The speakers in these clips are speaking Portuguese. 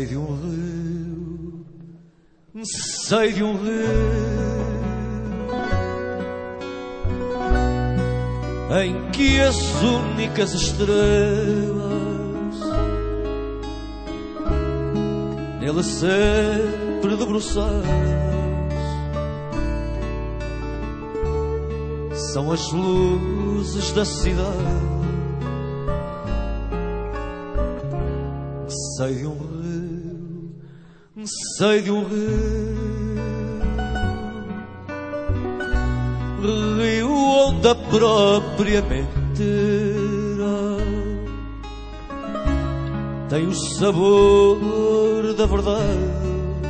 de um rio, sei de um rio em que as únicas estrelas nele sempre debruçadas são as luzes da cidade. Sei de um rio, sei de um rio onde a própria mentira tem o sabor da verdade.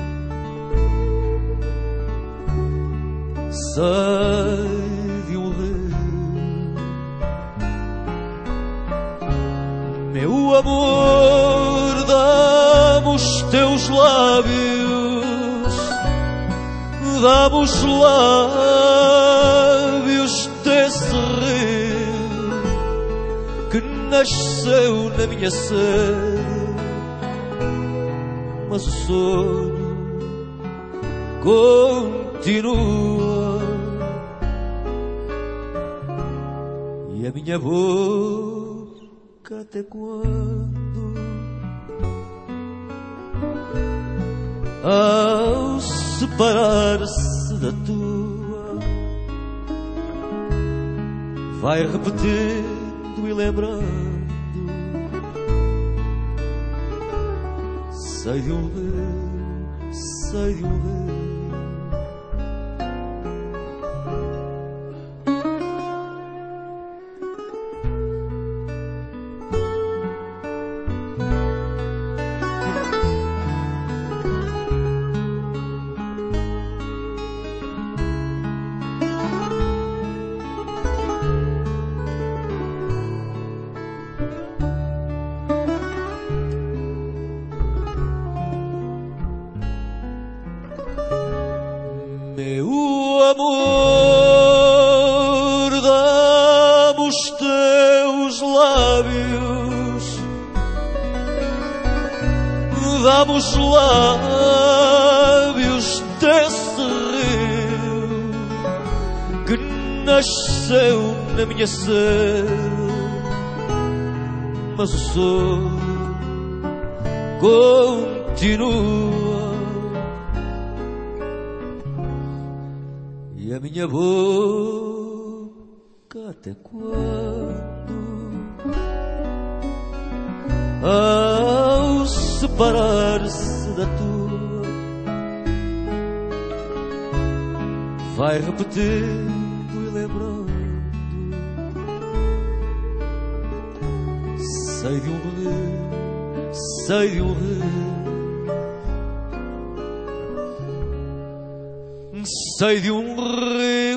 Sei de um rio, meu amor, dá-me os teus lábios, dá-me os lábios desse rio que nasceu na minha sede, mas o sonho continua e a minha boca até quando, ao separar-se da tua, vai repetindo e lembrando. Sei de um rio, sei de um rio, meu amor, dá-me os teus lábios, dá-me os lábios desse rio que nasceu na minha sede, mas o sonho continua e a minha boca até quando, ao separar-se da tua, vai repetindo e lembrando. Sei de um rio, sei de um rio, sei de um rio